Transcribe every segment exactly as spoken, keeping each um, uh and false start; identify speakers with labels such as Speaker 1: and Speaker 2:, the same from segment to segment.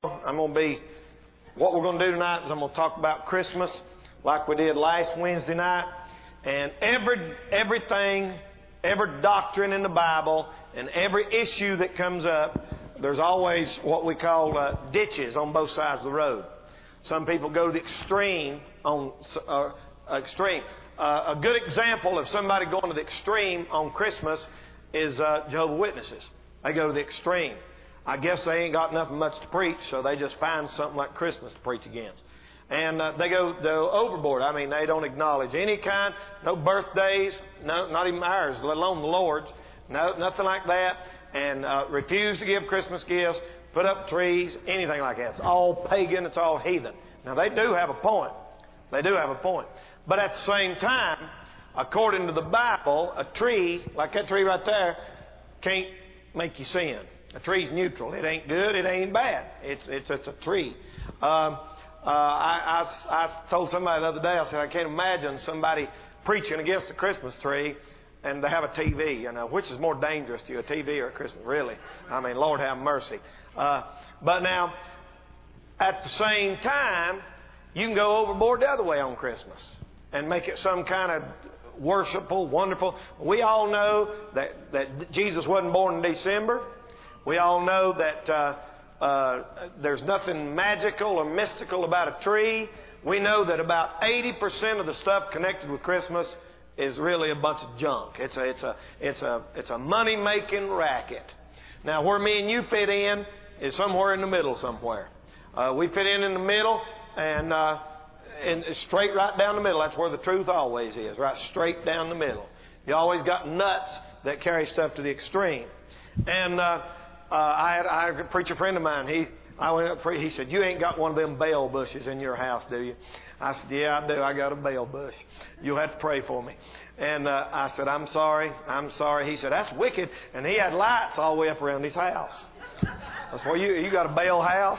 Speaker 1: I'm going to be, what we're going to do tonight is I'm going to talk about Christmas like we did last Wednesday night. And every everything, every doctrine in the Bible and every issue that comes up, there's always what we call uh, ditches on both sides of the road. Some people go to the extreme on uh, extreme. Uh, a good example of somebody going to the extreme on Christmas is uh, Jehovah's Witnesses. They go to the extreme. I guess they ain't got nothing much to preach, so they just find something like Christmas to preach against. And uh, they go, go overboard. I mean, they don't acknowledge any kind, no birthdays, no, not even ours, let alone the Lord's, no, nothing like that. And uh, refuse to give Christmas gifts, put up trees, anything like that. It's all pagan, it's all heathen. Now, they do have a point. They do have a point. But at the same time, according to the Bible, a tree, like that tree right there, can't make you sin. A tree's neutral. It ain't good. It ain't bad. It's it's, it's a tree. Um, uh, I, I, I told somebody the other day, I said, I can't imagine somebody preaching against a Christmas tree and they have a T V. You know, which is more dangerous to you, a T V or a Christmas? Really? I mean, Lord have mercy. Uh, but now, at the same time, you can go overboard the other way on Christmas and make it some kind of worshipful, wonderful. We all know that, that Jesus wasn't born in December. We all know that uh, uh, there's nothing magical or mystical about a tree. We know that about eighty percent of the stuff connected with Christmas is really a bunch of junk. It's a, it's a, it's a, it's a money-making racket. Now, where me and you fit in is somewhere in the middle somewhere. Uh, we fit in in the middle and, uh, and straight right down the middle. That's where the truth always is, right straight down the middle. You always got nuts that carry stuff to the extreme. And uh, uh, I, had, I had a preacher friend of mine. He, I went up. He said, "You ain't got one of them bail bushes in your house, do you?" I said, "Yeah, I do. I got a bail bush. You'll have to pray for me." And uh, I said, "I'm sorry. I'm sorry." He said, "That's wicked." And he had lights all the way up around his house. That's where you you got a bail house.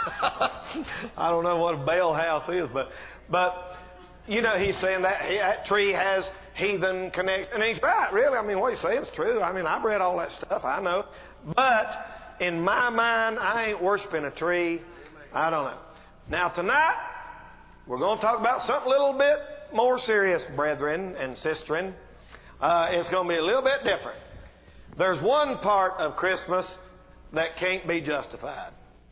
Speaker 1: I don't know what a bail house is, but but you know, he's saying that he, that tree has heathen connect, and he's right. Really, I mean, what he's saying is true. I mean, I've read all that stuff. I know, but in my mind, I ain't worshiping a tree. I don't know. Now tonight, we're going to talk about something a little bit more serious, brethren and sistren. Uh, it's going to be a little bit different. There's one part of Christmas that can't be justified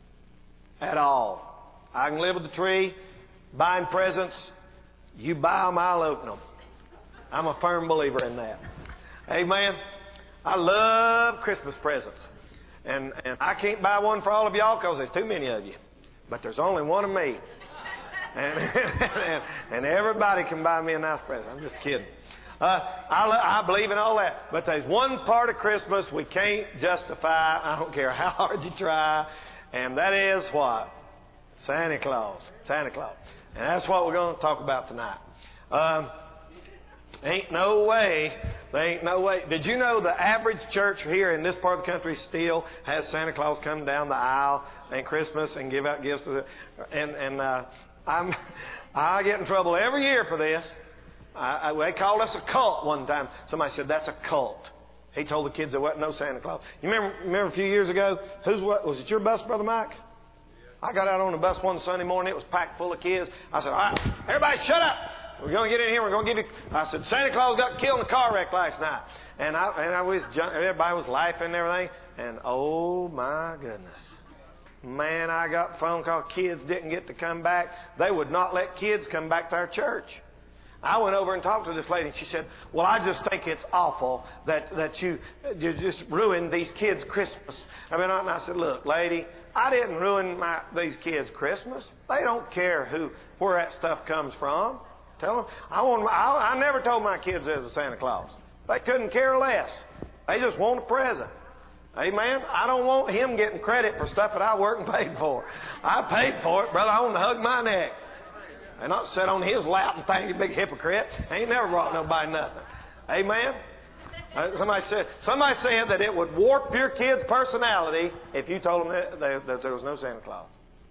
Speaker 1: at all. I can live with the tree, buying presents. You buy them, I'll open them. I'm a firm believer in that. Amen. I love Christmas presents. And, and I can't buy one for all of y'all because there's too many of you. But there's only one of me. And, and, and everybody can buy me a nice present. I'm just kidding. Uh, I, I believe in all that. But there's one part of Christmas we can't justify. I don't care how hard you try. And that is what? Santa Claus. Santa Claus. And that's what we're going to talk about tonight. Um, ain't no way. There ain't no way. Did you know the average church here in this part of the country still has Santa Claus come down the aisle at Christmas and give out gifts to the, and and uh, I'm I get in trouble every year for this. I, I, they called us a cult one time. Somebody said that's a cult. He told the kids there wasn't no Santa Claus. You remember remember a few years ago? Who's what was it? Your bus, Brother Mike? I got out on the bus one Sunday morning. It was packed full of kids. I said, "All right, everybody, shut up. We're going to get in here. We're going to give you." I said, "Santa Claus got killed in a car wreck last night." And I and I was everybody was laughing and everything. And oh my goodness, man, I got a phone call. Kids didn't get to come back. They would not let kids come back to our church. I went over and talked to this lady, and she said, "Well, I just think it's awful that that you you just ruined these kids' Christmas." I mean, and I said, "Look, lady, I didn't ruin my these kids' Christmas. They don't care who where that stuff comes from. Tell them I want. I, I never told my kids there's a Santa Claus. They couldn't care less. They just want a present. Amen. I don't want him getting credit for stuff that I worked and paid for. I paid for it, brother. I want to hug my neck." And not sit on his lap and think he's a big hypocrite. He ain't never brought nobody nothing. Amen? Uh, somebody said somebody said that it would warp your kid's personality if you told them that, that, that there was no Santa Claus.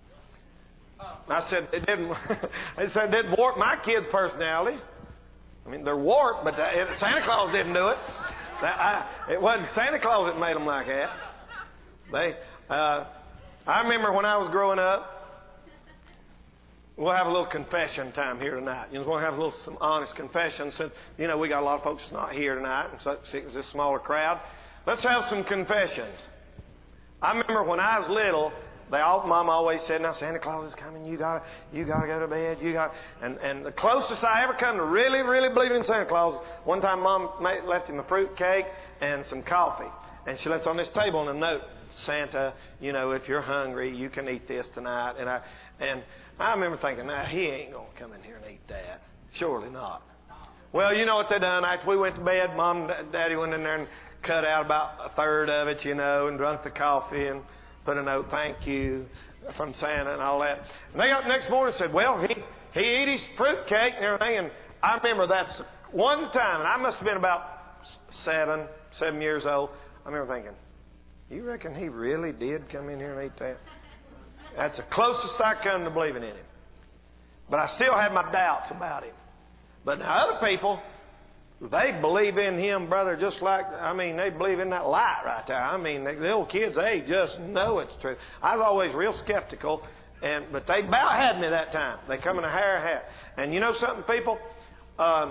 Speaker 1: I said it didn't. They said it didn't warp my kid's personality. I mean, they're warped, but the, Santa Claus didn't do it. That, I, it wasn't Santa Claus that made them like that. They. Uh, I remember when I was growing up, we'll have a little confession time here tonight. You know, we'll have a little some honest confession since, you know, we got a lot of folks not here tonight, and so it's a smaller crowd. Let's have some confessions. I remember when I was little, they all, Mom always said, "Now Santa Claus is coming. You gotta, you gotta go to bed. You got." And and the closest I ever come to really, really believing in Santa Claus, one time Mom made, left him a fruit cake and some coffee, and she left on this table and a note: "Santa, you know, if you're hungry, you can eat this tonight." And I and I remember thinking, "Now he ain't gonna come in here and eat that. Surely not." Well, you know what they done? After we went to bed, Mom and Daddy went in there and cut out about a third of it, you know, and drunk the coffee and put a note, "Thank you," from Santa and all that. And they got up the next morning and said, "Well, he, he ate his fruit cake and everything." And I remember that's one time, and I must have been about seven, seven years old. I remember thinking, "You reckon he really did come in here and eat that?" That's the closest I come to believing in him. But I still have my doubts about him. But now other people, they believe in him, brother, just like, I mean, they believe in that light right there. I mean, the little kids, they just know it's true. I was always real skeptical, and but they about had me that time. They come in a hair hat. And you know something, people? Uh,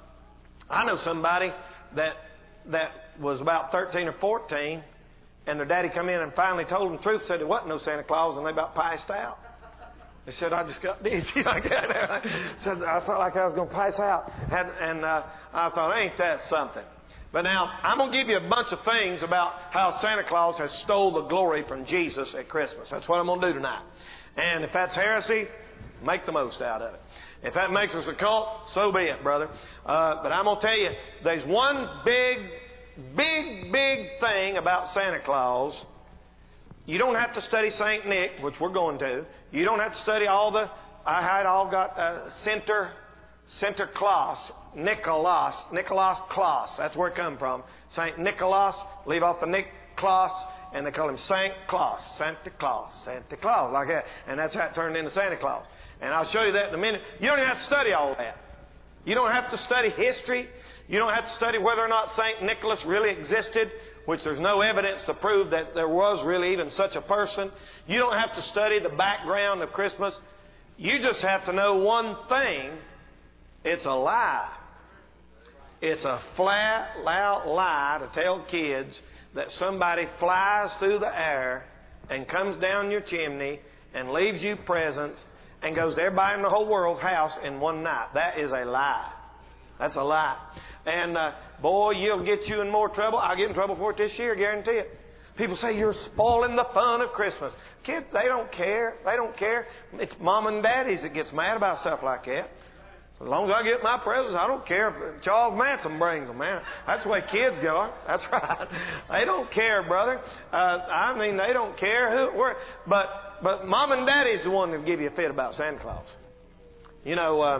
Speaker 1: I know somebody that that was about thirteen or fourteen, and their daddy come in and finally told them the truth, said there wasn't no Santa Claus, and they about passed out. They said, "I just got dizzy like that." Said, "I felt like I was going to pass out." And, and uh, I thought, ain't that something? But now, I'm going to give you a bunch of things about how Santa Claus has stole the glory from Jesus at Christmas. That's what I'm going to do tonight. And if that's heresy, make the most out of it. If that makes us a cult, so be it, brother. Uh, but I'm going to tell you, there's one big, big, big thing about Santa Claus. You don't have to study Saint Nick, which we're going to. You don't have to study all the, I had all got uh, Center, Center Claus, Nicholas, Nicholas Claus. That's where it come from. Saint Nicholas, leave off the Nick Claus, and they call him Saint Claus, Santa Claus, Santa Claus, like that. And that's how it turned into Santa Claus. And I'll show you that in a minute. You don't even have to study all that. You don't have to study history. You don't have to study whether or not Saint Nicholas really existed, which there's no evidence to prove that there was really even such a person. You don't have to study the background of Christmas. You just have to know one thing. It's a lie. It's a flat, loud lie to tell kids that somebody flies through the air and comes down your chimney and leaves you presents and goes to everybody in the whole world's house in one night. That is a lie. That's a lie. And, uh, boy, you'll get you in more trouble. I'll get in trouble for it this year, guarantee it. People say, "You're spoiling the fun of Christmas." Kids, they don't care. They don't care. It's mom and daddies that gets mad about stuff like that. So as long as I get my presents, I don't care if Charles Manson brings them, man. That's the way kids go. That's right. They don't care, brother. Uh, I mean, they don't care who, where. But, but mom and daddy's the one that give you a fit about Santa Claus. You know, uh,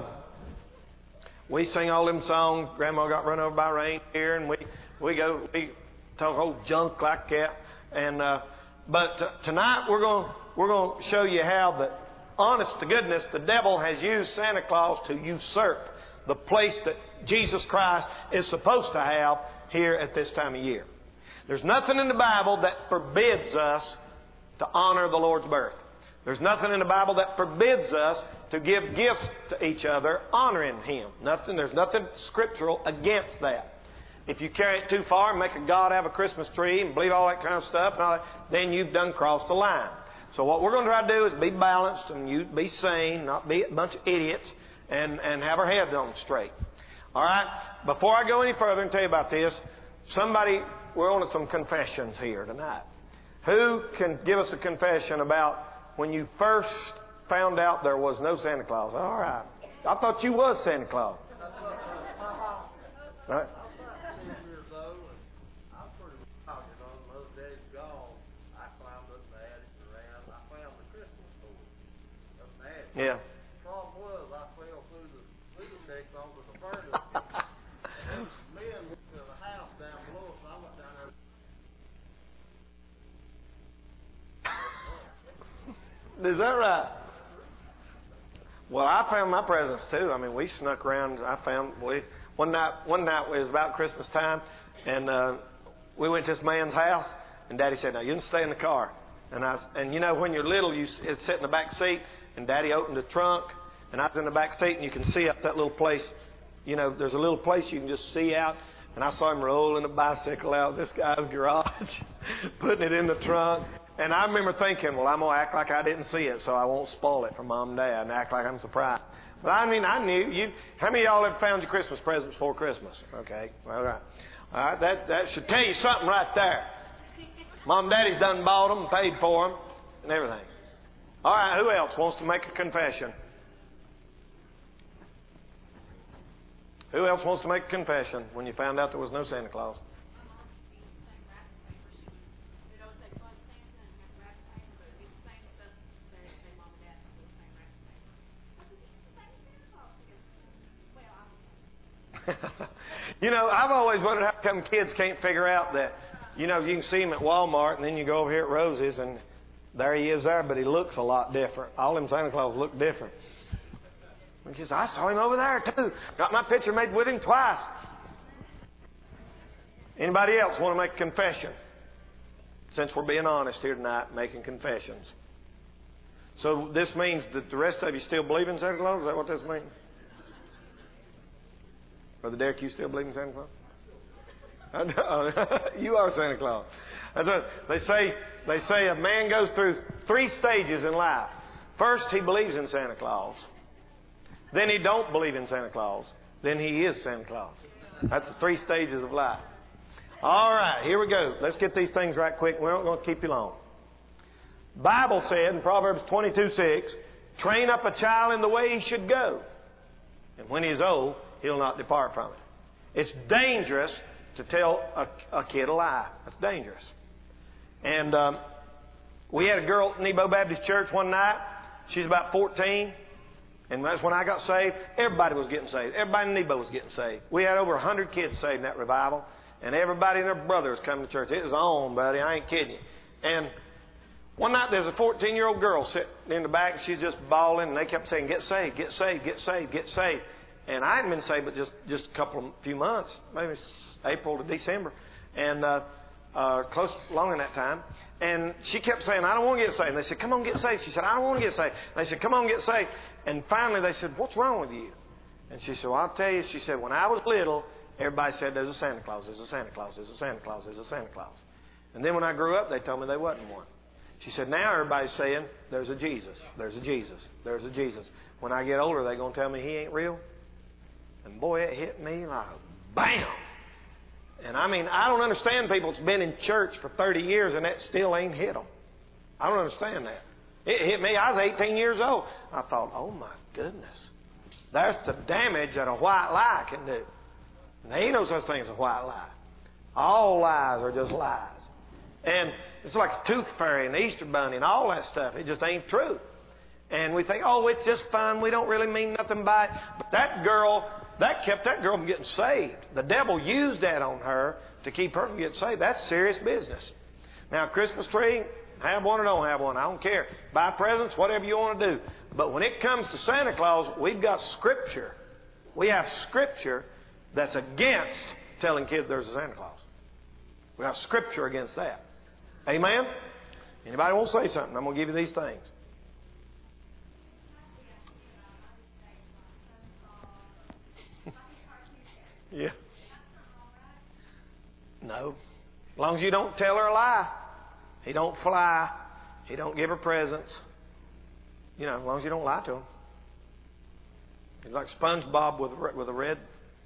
Speaker 1: we sing all them songs. Grandma got run over by a reindeer, and we we go we talk old junk like that. And uh, but uh, tonight we're going we're going to show you how that, honest to goodness, the devil has used Santa Claus to usurp the place that Jesus Christ is supposed to have here at this time of year. There's nothing in the Bible that forbids us to honor the Lord's birth. There's nothing in the Bible that forbids us to give gifts to each other honoring Him. Nothing. There's nothing scriptural against that. If you carry it too far and make a God have a Christmas tree and believe all that kind of stuff, and all that, then you've done crossed the line. So what we're going to try to do is be balanced and you be sane, not be a bunch of idiots, and, and have our heads on straight. All right? Before I go any further and tell you about this, somebody, we're on some confessions here tonight. Who can give us a confession about when you first found out there was no Santa Claus? All right. I thought you was Santa Claus. Right? Yeah.
Speaker 2: The problem was I fell through the through the neck onto the furnace. Men went to the house down below, so I went down there.
Speaker 1: Is that right? Well, I found my presents too. I mean, we snuck around. I found we one night. One night it was about Christmas time, and uh, we went to this man's house. And Daddy said, "Now you can stay in the car." And I and you know when you're little, you sit in the back seat, and Daddy opened the trunk, and I was in the back seat, and you can see up that little place. You know, there's a little place you can just see out. And I saw him rolling a bicycle out of this guy's garage, putting it in the trunk. And I remember thinking, well, I'm going to act like I didn't see it so I won't spoil it for Mom and Dad and act like I'm surprised. But I mean, I knew. you. How many of y'all ever found your Christmas presents before Christmas? Okay, all right. All right, that, that should tell you something right there. Mom and Daddy's done bought them, paid for them, and everything. All right, who else wants to make a confession? Who else wants to make a confession when you found out there was no Santa Claus? You know, I've always wondered how come kids can't figure out that, you know, you can see him at Walmart and then you go over here at Rosie's and there he is there, but he looks a lot different. All them Santa Claus look different. And she says, I saw him over there too. Got my picture made with him twice. Anybody else want to make a confession? Since we're being honest here tonight, making confessions. So this means that the rest of you still believe in Santa Claus? Is that what this means? Brother Derek, you still believe in Santa Claus? You are Santa Claus. That's what they say. They say a man goes through three stages in life. First, he believes in Santa Claus. Then he don't believe in Santa Claus. Then he is Santa Claus. That's the three stages of life. All right, here we go. Let's get these things right quick. We're not going to keep you long. Bible said in Proverbs twenty-two six, train up a child in the way he should go. And when he is old, he'll not depart from it. It's dangerous to tell a, a kid a lie. That's dangerous. And um, we had a girl at Nebo Baptist Church one night. She's about fourteen. And that's when I got saved. Everybody was getting saved. Everybody in Nebo was getting saved. We had over one hundred kids saved in that revival. And everybody and their brothers coming to church. It was on, buddy. I ain't kidding you. And one night there's a fourteen-year-old girl sitting in the back. And she's just bawling. And they kept saying, get saved, get saved, get saved, get saved. And I hadn't been saved but just, just a couple of few months. Maybe April to December. And uh, uh, close, long in that time. And she kept saying, I don't want to get saved. And they said, come on, get saved. She said, I don't want to get saved. And they said, come on, get saved. And finally they said, what's wrong with you? And she said, well, I'll tell you. She said, when I was little, everybody said, there's a Santa Claus, there's a Santa Claus, there's a Santa Claus, there's a Santa Claus. And then when I grew up, they told me there wasn't one. She said, now everybody's saying, there's a Jesus, there's a Jesus, there's a Jesus. When I get older, they're going to tell me he ain't real. And boy, it hit me like bam. And I mean, I don't understand people that's been in church for thirty years and that still ain't hit them. I don't understand that. It hit me. I was eighteen years old. I thought, oh my goodness. That's the damage that a white lie can do. And there ain't no such thing as a white lie. All lies are just lies. And it's like a tooth fairy and the Easter bunny and all that stuff. It just ain't true. And we think, oh, it's just fun. We don't really mean nothing by it. But that girl, that kept that girl from getting saved. The devil used that on her to keep her from getting saved. That's serious business. Now, Christmas tree, have one or don't have one. I don't care. Buy presents, whatever you want to do. But when it comes to Santa Claus, we've got Scripture. We have Scripture that's against telling kids there's a Santa Claus. We have Scripture against that. Amen? Anybody want to say something? I'm going to give you these things. Yeah. No. As long as you don't tell her a lie. He don't fly. He don't give her presents. You know, as long as you don't lie to him. He's like SpongeBob with a, with a red.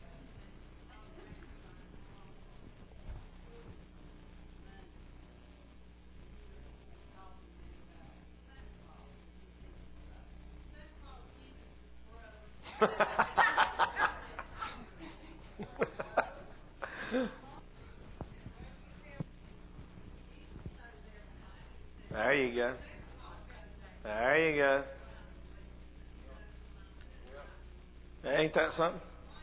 Speaker 1: There you go. There you go. Ain't that something?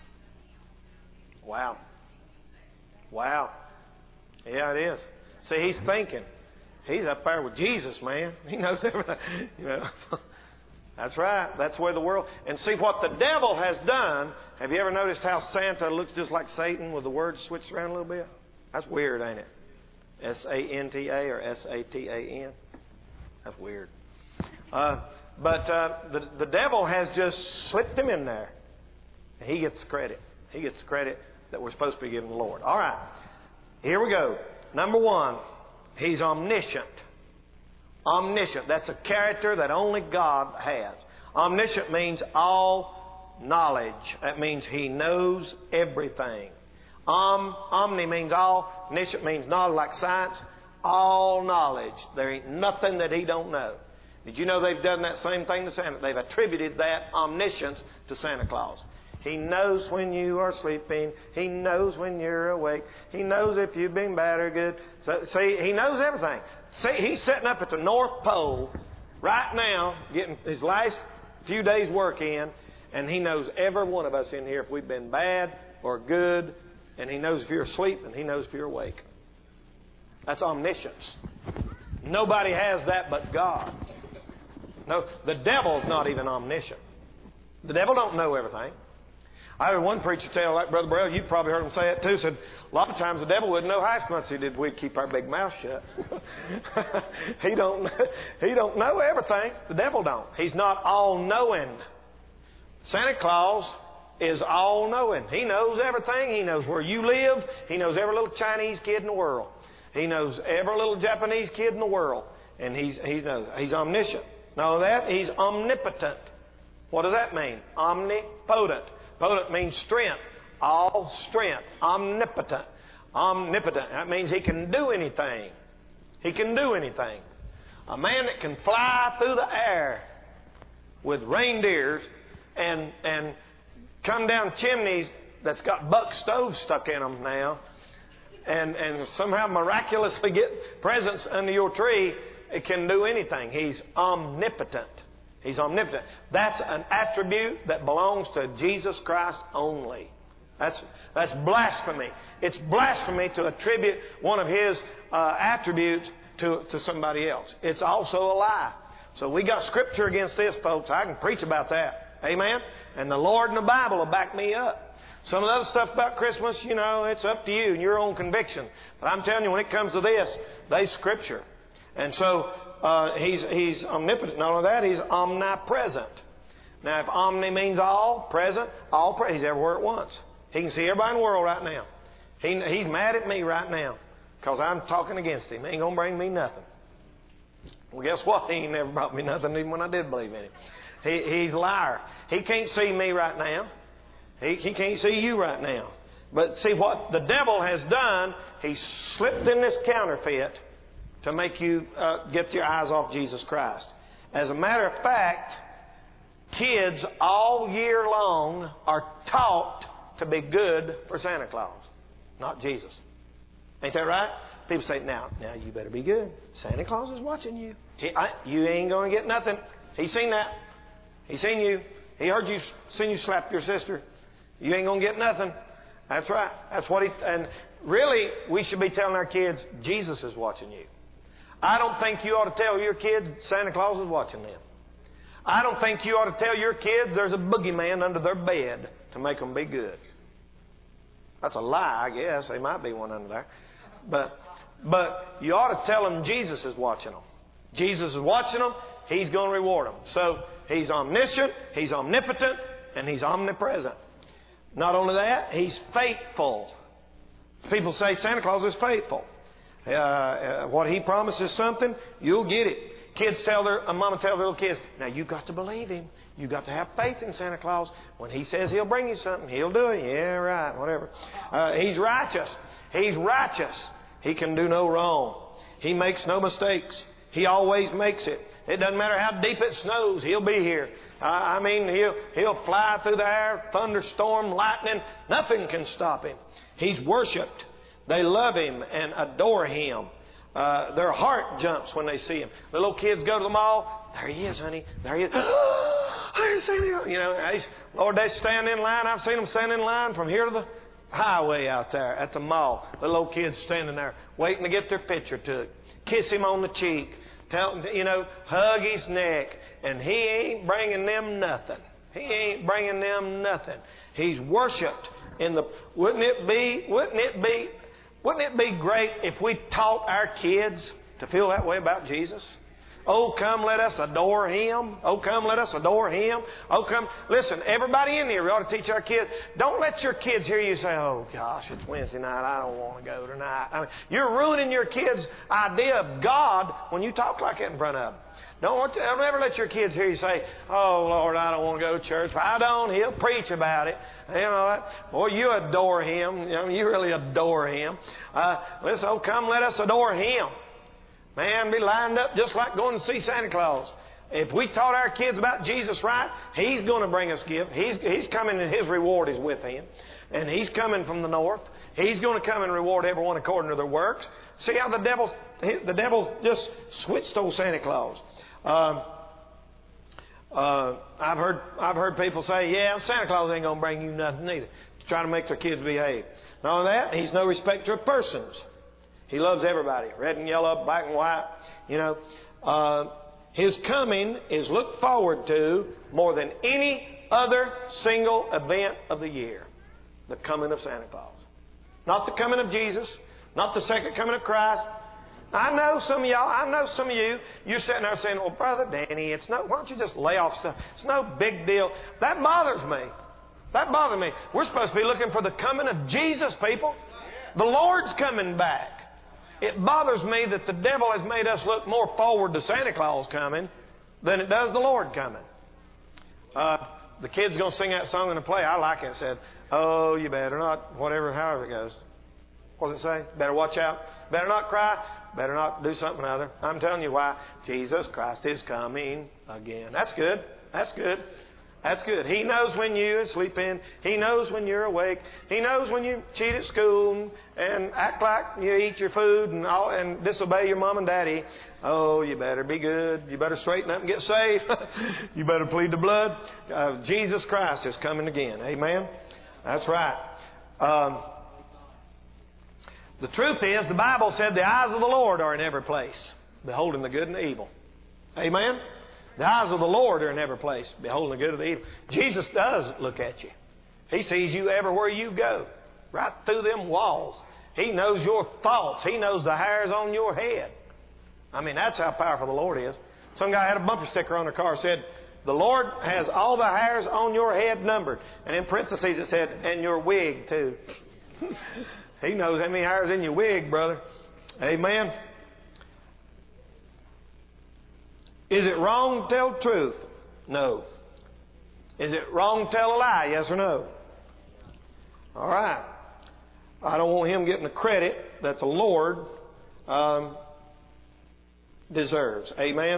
Speaker 1: Wow. Wow. Yeah, it is. See, he's thinking. He's up there with Jesus, man. He knows everything. You know. That's right. That's where the world... And see, what the devil has done... Have you ever noticed how Santa looks just like Satan with the words switched around a little bit? That's weird, ain't it? S A N T A or S A T A N. That's weird. Uh, but uh, the, the devil has just slipped him in there. He gets credit. He gets credit that we're supposed to be giving the Lord. All right. Here we go. Number one, he's omniscient. Omniscient. That's a character that only God has. Omniscient means all knowledge. That means he knows everything. Om, omni means all. Omniscient means knowledge, like science. All knowledge. There ain't nothing that he don't know. Did you know they've done that same thing to Santa? They've attributed that omniscience to Santa Claus. He knows when you are sleeping. He knows when you're awake. He knows if you've been bad or good. So, see, he knows everything. See, he's sitting up at the North Pole right now, getting his last few days' work in, and he knows every one of us in here if we've been bad or good, and he knows if you're asleep, and he knows if you're awake. That's omniscience. Nobody has that but God. No, the devil's not even omniscient. The devil don't know everything. I heard one preacher tell, like Brother Burrell, you've probably heard him say it too, said a lot of times the devil wouldn't know half as much as he did if we'd keep our big mouth shut. he don't he don't know everything. The devil don't. He's not all-knowing. Santa Claus is all-knowing. He knows everything. He knows where you live. He knows every little Chinese kid in the world. He knows every little Japanese kid in the world. And he's, he knows. He's omniscient. Not only that, he's omnipotent. What does that mean? Omnipotent. Potent means strength. All strength. Omnipotent. Omnipotent. That means he can do anything. He can do anything. A man that can fly through the air with reindeers and and come down chimneys that's got buck stoves stuck in them now and, and somehow miraculously get presents under your tree, it can do anything. He's omnipotent. He's omnipotent. That's an attribute that belongs to Jesus Christ only. That's that's blasphemy. It's blasphemy to attribute one of His uh, attributes to, to somebody else. It's also a lie. So we got Scripture against this, folks. I can preach about that. Amen? And the Lord and the Bible will back me up. Some of the other stuff about Christmas, you know, it's up to you and your own conviction. But I'm telling you, when it comes to this, there's Scripture. And so uh, he's, he's omnipotent. Not only that, He's omnipresent. Now, if omni means all, present, all, pre- He's everywhere at once. He can see everybody in the world right now. He, he's mad at me right now because I'm talking against Him. He ain't going to bring me nothing. Well, guess what? He ain't never brought me nothing even when I did believe in Him. He, he's a liar. He can't see me right now. He, he can't see you right now. But see what the devil has done, he's slipped in this counterfeit to make you uh, get your eyes off Jesus Christ. As a matter of fact, kids all year long are taught to be good for Santa Claus, not Jesus. Ain't that right? People say, now, now you better be good. Santa Claus is watching you. He, I, you ain't going to get nothing. He seen that. He seen you. He heard you, seen you slap your sister. You ain't going to get nothing. That's right. That's what he, and really, we should be telling our kids, Jesus is watching you. I don't think you ought to tell your kids Santa Claus is watching them. I don't think you ought to tell your kids there's a boogeyman under their bed to make them be good. That's a lie, I guess. There might be one under there. But, but you ought to tell them Jesus is watching them. Jesus is watching them. He's going to reward them. So He's omniscient, He's omnipotent, and He's omnipresent. Not only that, He's faithful. People say Santa Claus is faithful. Uh, uh, what He promises something, you'll get it. Kids tell their, a mama tell their little kids, now you've got to believe Him. You've got to have faith in Santa Claus. When He says He'll bring you something, He'll do it. Yeah, right, whatever. Uh, he's righteous. He's righteous. He can do no wrong. He makes no mistakes. He always makes it. It doesn't matter how deep it snows, He'll be here. Uh, I mean, he'll, he'll fly through the air, thunderstorm, lightning. Nothing can stop Him. He's worshipped. They love Him and adore Him. Uh, their heart jumps when they see Him. The little kids go to the mall. There He is, honey. There He is. I seen Him. You know, Lord, they stand in line. I've seen them stand in line from here to the highway out there at the mall. The little kids standing there waiting to get their picture took. Kiss Him on the cheek. Tell him, you know, hug His neck. And He ain't bringing them nothing. He ain't bringing them nothing. He's worshipped in the... Wouldn't it be... Wouldn't it be... Wouldn't it be great if we taught our kids to feel that way about Jesus? Oh, come, let us adore Him. Oh, come, let us adore Him. Oh, come. Listen, everybody in here, we ought to teach our kids. Don't let your kids hear you say, oh, gosh, it's Wednesday night. I don't want to go tonight. I mean, you're ruining your kids' idea of God when you talk like that in front of them. Don't, want to, don't ever let your kids hear you say, oh, Lord, I don't want to go to church. If I don't, He'll preach about it. You know, that, boy, you adore Him. You know, you really adore Him. Uh, listen, oh, come, let us adore Him. Man, be lined up just like going to see Santa Claus. If we taught our kids about Jesus right, He's going to bring us gifts. He's, he's coming and His reward is with Him. And He's coming from the north. He's going to come and reward everyone according to their works. See how the devil, the devil just switched old Santa Claus. Uh, uh, I've heard I've heard people say, yeah, Santa Claus ain't going to bring you nothing either. Trying to make their kids behave. Not only that, He's no respecter of persons. He loves everybody, red and yellow, black and white. You know, uh, His coming is looked forward to more than any other single event of the year. The coming of Santa Claus. Not the coming of Jesus. Not the second coming of Christ. I know some of y'all, I know some of you, you're sitting there saying, well, Brother Danny, it's no, why don't you just lay off stuff? It's no big deal. That bothers me. That bothers me. We're supposed to be looking for the coming of Jesus, people. The Lord's coming back. It bothers me that the devil has made us look more forward to Santa Claus coming than it does the Lord coming. Uh, the kid's going to sing that song in the play. I like it. It said, oh, you better not, whatever, however it goes. What does it say? Better watch out. Better not cry. Better not do something other. I'm telling you why. Jesus Christ is coming again. That's good. That's good. That's good. He knows when you sleep in. He knows when you're awake. He knows when you cheat at school and act like you eat your food and all, and disobey your mom and daddy. Oh, you better be good. You better straighten up and get saved. You better plead the blood. Uh, Jesus Christ is coming again. Amen. That's right. Um, The truth is, the Bible said the eyes of the Lord are in every place, beholding the good and the evil. Amen? The eyes of the Lord are in every place, beholding the good and the evil. Jesus does look at you. He sees you everywhere you go, right through them walls. He knows your thoughts. He knows the hairs on your head. I mean, that's how powerful the Lord is. Some guy had a bumper sticker on their car that said, the Lord has all the hairs on your head numbered. And in parentheses it said, and your wig too. He knows how many hairs in your wig, brother. Amen. Is it wrong to tell the truth? No. Is it wrong to tell a lie? Yes or no? All right. I don't want him getting the credit that the Lord um, deserves. Amen.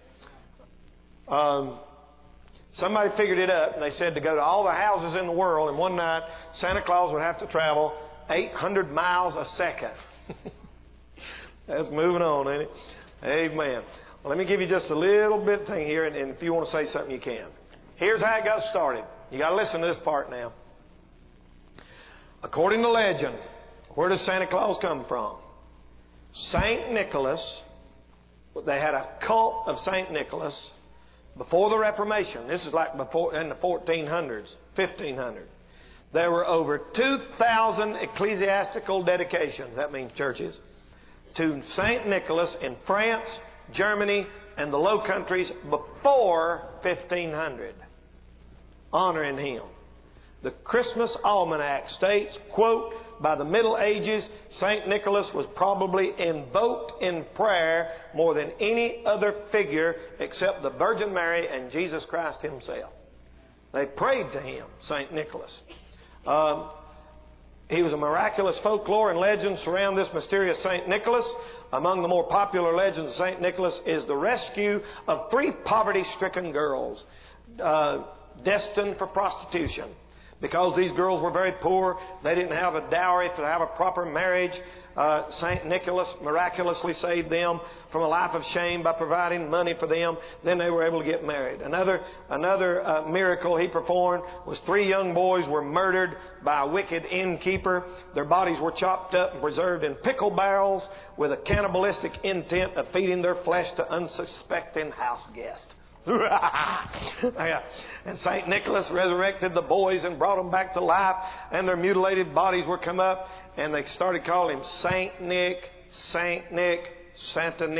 Speaker 1: Um, somebody figured it up, and they said to go to all the houses in the world, and one night Santa Claus would have to travel eight hundred miles a second. That's moving on, ain't it? Amen. Well, let me give you just a little bit thing here, and, and if you want to say something, you can. Here's how it got started. You got to listen to this part now. According to legend, where does Santa Claus come from? Saint Nicholas, they had a cult of Saint Nicholas before the Reformation. This is like before in the fourteen hundreds, fifteen hundred. There were over two thousand ecclesiastical dedications, that means churches, to Saint Nicholas in France, Germany, and the Low Countries before fifteen hundred, honoring him. The Christmas Almanac states, quote, by the Middle Ages, Saint Nicholas was probably invoked in prayer more than any other figure except the Virgin Mary and Jesus Christ himself. They prayed to him, Saint Nicholas. Um, he was a miraculous folklore and legends surround this mysterious Saint Nicholas. Among the more popular legends of Saint Nicholas is the rescue of three poverty-stricken girls uh, destined for prostitution. Because these girls were very poor, they didn't have a dowry to have a proper marriage. Uh, Saint Nicholas miraculously saved them from a life of shame by providing money for them. Then they were able to get married. Another another uh, miracle he performed was three young boys were murdered by a wicked innkeeper. Their bodies were chopped up and preserved in pickle barrels with a cannibalistic intent of feeding their flesh to unsuspecting house guests. Yeah. And Saint Nicholas resurrected the boys and brought them back to life, and their mutilated bodies were come up, and they started calling him Saint Nick, Saint Nick, Santa Nick,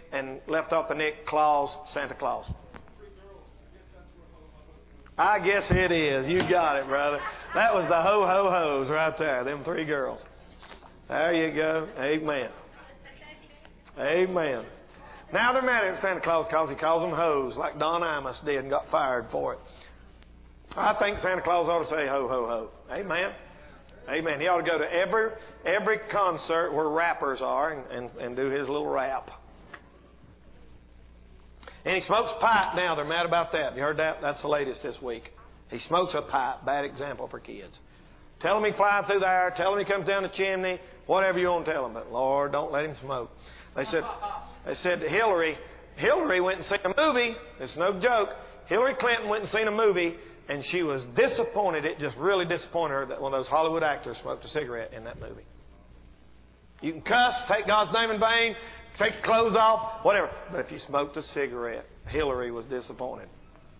Speaker 1: and left off the neck, Claus, Santa Claus. I guess it is. You got it, brother. That was the ho-ho-hos right there, them three girls. There you go. Amen. Amen. Now they're mad at Santa Claus because he calls them hoes, like Don Imus did and got fired for it. I think Santa Claus ought to say ho, ho, ho. Amen. Amen. He ought to go to every every concert where rappers are and, and, and do his little rap. And he smokes pipe now. They're mad about that. You heard that? That's the latest this week. He smokes a pipe. Bad example for kids. Tell him he flies through the air. Tell him he comes down the chimney. Whatever you want to tell him. But, Lord, don't let him smoke. They said, they said to Hillary, Hillary went and seen a movie. It's no joke. Hillary Clinton went and seen a movie, and she was disappointed. It just really disappointed her that one of those Hollywood actors smoked a cigarette in that movie. You can cuss, take God's name in vain, take your clothes off, whatever. But if you smoked a cigarette, Hillary was disappointed.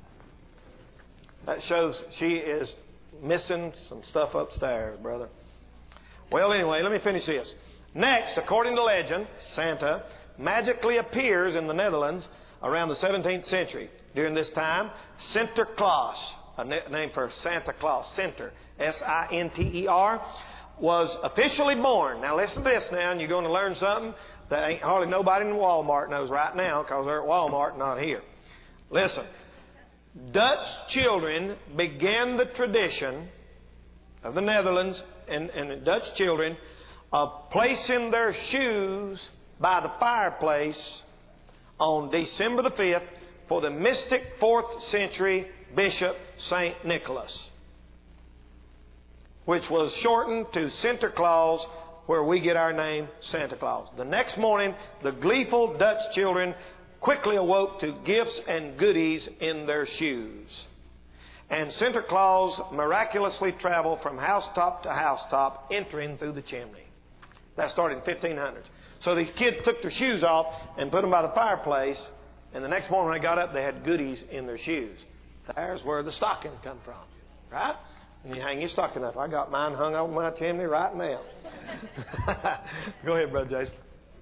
Speaker 1: That shows she is missing some stuff upstairs, brother. Well, anyway, let me finish this. Next, according to legend, Santa magically appears in the Netherlands around the seventeenth century. During this time, Sinterklaas, a name for Santa Claus, Sinter, S I N T E R, was officially born. Now listen to this now, and you're going to learn something that ain't hardly nobody in Walmart knows right now because they're at Walmart, not here. Listen. Dutch children began the tradition of the Netherlands and, and Dutch children of placing their shoes by the fireplace on December the fifth for the mystic fourth century Bishop Saint Nicholas, which was shortened to Sinterklaas, where we get our name Santa Claus. The next morning, the gleeful Dutch children quickly awoke to gifts and goodies in their shoes. And Sinterklaas miraculously traveled from housetop to housetop, entering through the chimney. That started in fifteen hundred. So these kids took their shoes off and put them by the fireplace, and the next morning when they got up, they had goodies in their shoes. There's where the stocking come from, right? And you hang your stocking up. I got mine hung on my chimney right now. Go ahead, Brother Jason.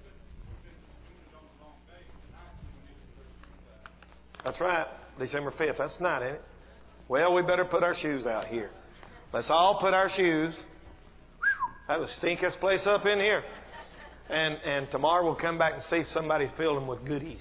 Speaker 1: That's right. December fifth. That's not, ain't it? Well, we better put our shoes out here. Let's all put our shoes. That was the stinkiest place up in here. And and tomorrow we'll come back and see if somebody's filled them with goodies.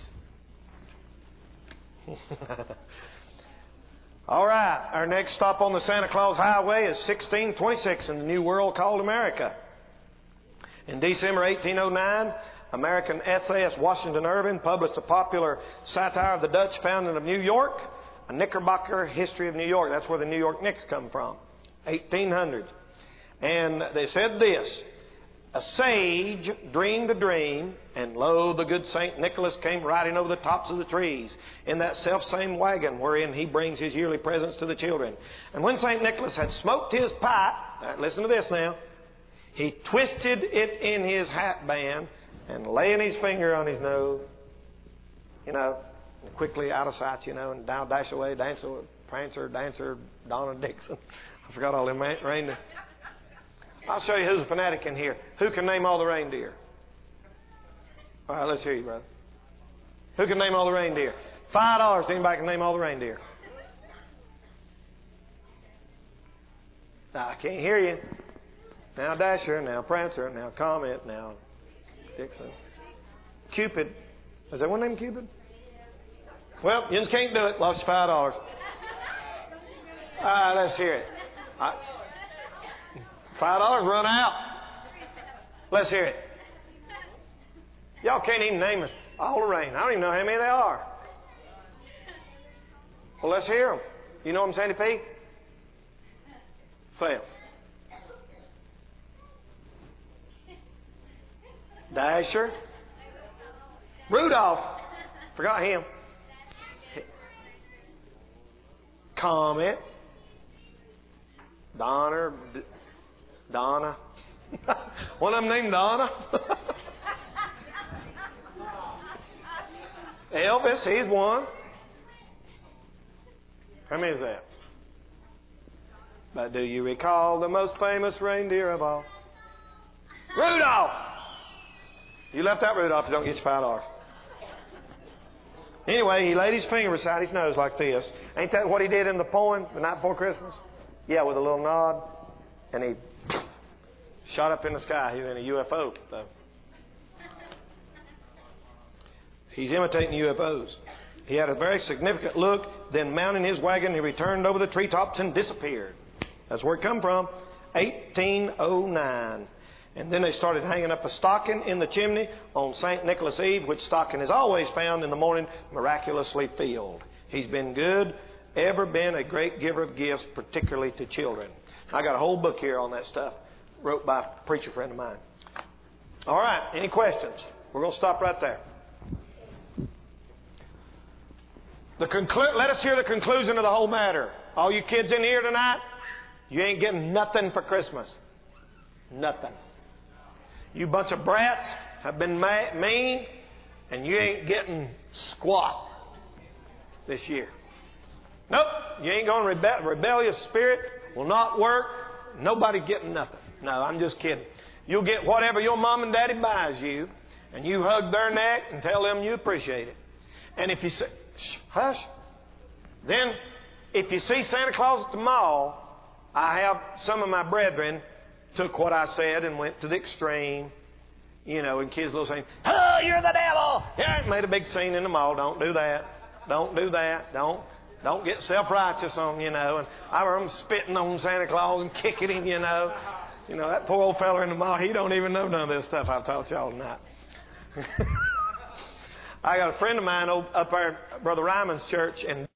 Speaker 1: All right. Our next stop on the Santa Claus Highway is sixteen twenty-six in the new world called America. In December eighteen oh nine, American essayist Washington Irving published a popular satire of the Dutch founding of New York, a Knickerbocker history of New York. That's where the New York Knicks come from, eighteen hundred. And they said this: a sage dreamed a dream, and lo, the good Saint Nicholas came riding over the tops of the trees in that self-same wagon wherein he brings his yearly presents to the children. And when Saint Nicholas had smoked his pipe, right, listen to this now, he twisted it in his hat band and laying his finger on his nose, you know, and quickly out of sight, you know, and down, dash away, dancer, prancer, dancer, Donna Dixon. I forgot all them reindeer. I'll show you who's a fanatic in here. Who can name all the reindeer? All right, let's hear you, brother. Who can name all the reindeer? Five dollars. Anybody can name all the reindeer? Now, I can't hear you. Now Dasher, now Prancer, now Comet, now Dixon. Cupid. Is that one named Cupid? Well, you just can't do it. Lost your five dollars. All right, let's hear it. I, Five dollars run out. Let's hear it. Y'all can't even name it. All the rain. I don't even know how many there are. Well, let's hear them. You know them, Sandy P? Fail. Dasher. Rudolph. Forgot him. Comet. Donner. Donna. One of them named Donna. Elvis, he's one. How many is that? But do you recall the most famous reindeer of all? Rudolph! You left out Rudolph, you don't get your five dollars. Anyway, he laid his finger beside his nose like this. Ain't that what he did in the poem, The Night Before Christmas? Yeah, with a little nod. And he shot up in the sky. He was in a U F O, though. He's imitating U F Os. He had a very significant look. Then mounting his wagon, he returned over the treetops and disappeared. That's where it come from. eighteen oh nine. And then they started hanging up a stocking in the chimney on Saint Nicholas Eve, which stocking is always found in the morning, miraculously filled. He's been good, ever been a great giver of gifts, particularly to children. I got a whole book here on that stuff, wrote by a preacher friend of mine. All right, any questions? We're going to stop right there. The conclu- Let us hear the conclusion of the whole matter. All you kids in here tonight, you ain't getting nothing for Christmas. Nothing. You bunch of brats have been ma- mean, and you ain't getting squat this year. Nope. You ain't going to rebe- rebellious spirit will not work. Nobody getting nothing. No, I'm just kidding. You'll get whatever your mom and daddy buys you, and you hug their neck and tell them you appreciate it. And if you say, shh, hush, then if you see Santa Claus at the mall, I have some of my brethren took what I said and went to the extreme. You know, and kids will say, oh, you're the devil. Yeah, made a big scene in the mall. Don't do that. Don't do that. Don't don't get self-righteous on, you know. And I remember spitting on Santa Claus and kicking him, you know. You know, that poor old fella in the mall, he don't even know none of this stuff I've taught y'all tonight. I got a friend of mine up there at Brother Ryman's church, and